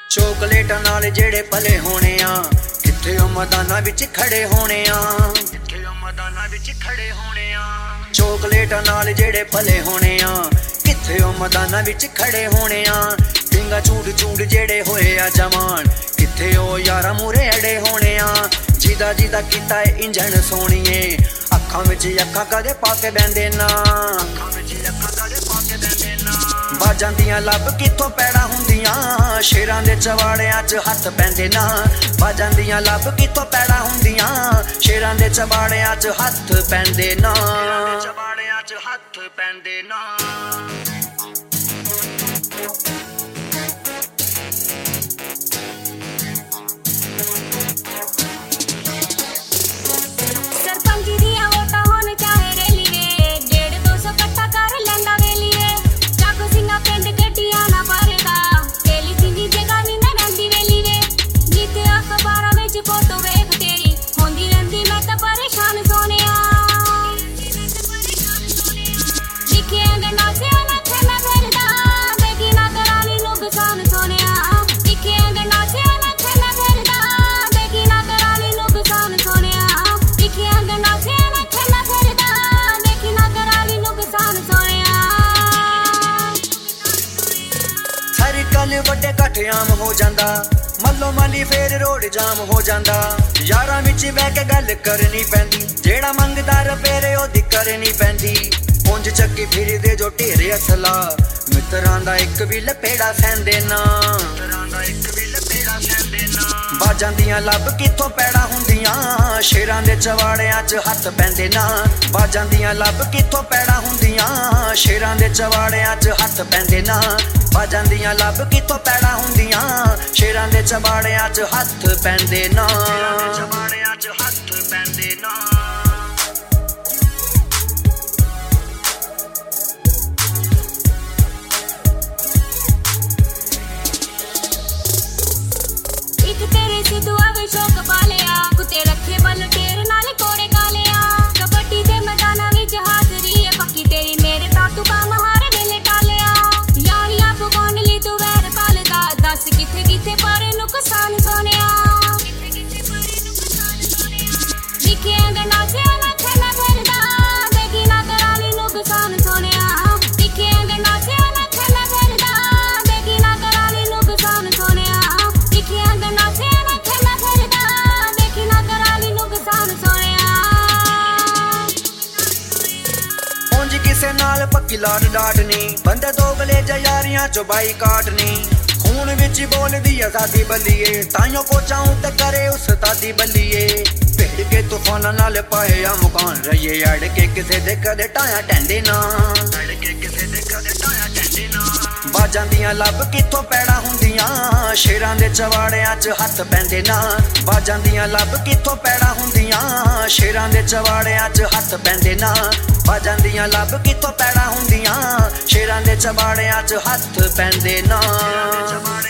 चोकलेटां नाल जेड़े पले होने आ किथे ओ मैदानां विच खड़े होने आ चोकलेटां नाल जेड़े पले होने आ किथे ओ मैदानां विच खड़े होने आ पिंगा झूठ झूठ जेड़े होए आ जवान किथे ओ यारा मूरे अड़े होने आ जिदा जिदा कीता है इंजन सोनिए अखां विच अखां कदे पाके बैंदे ना बाजांदियां लब किथों पैड़ा हुंदियां शेरां दे चवाड़ियां च हत्थ पैंदे ना बाजांदियां लब किथों पैड़ा हुंदियां शेरां दे चवाड़ियां च हत्थ पैंदे ना वड्डे घट आम हो जांदा मल्लो मली फेर रोड जाम हो जांदा यारां विच बह के गल करनी पैंदी जेड़ा मंगदा रपेरे ओदी करनी पैंदी पुंज चक्की फिरदे जो ढेरे असला मित्रां दा इक भी लपेड़ा सैंदे ना बाजांदियां लब किथों पैड़ा हुंदियां शेरां दे चवाड़ियां च हत्थ पैंदे ना बाजांदियां लब किथों पैड़ा हुंदियां शेरां दे चवाड़ियां च हत्थ पैंदे ना बाजांदियां लब किथों पैड़ा हुंदियां शेरां दे चवाड़ियां च हत्थ पैंदे ना किसे नाल पक्की लाड डाटनी बंदे दोगले यारियां चो बाई काटनी खून विच बोलदी आजादी बल्लिए ताइयों को चाहूं ते करे उस तादी बल्लिए भेड़ के तूफान नाल पाए आ मुकान रहिए अड़ के किसे दे कदे टाया टैंडे ना बाजांदियां लब किथों पैड़ा हुंदियां शेरां दे चवाड़ियां च हत्थ पैंदे ना बाजांदियां लब किथों पैड़ा हुंदियां शेरां दे चवाड़ियां च हत्थ पैंदे ना बाजांदियां लब किथों पैड़ा हुंदियां शेरां दे चवाड़ियां च हत्थ पैंदे ना।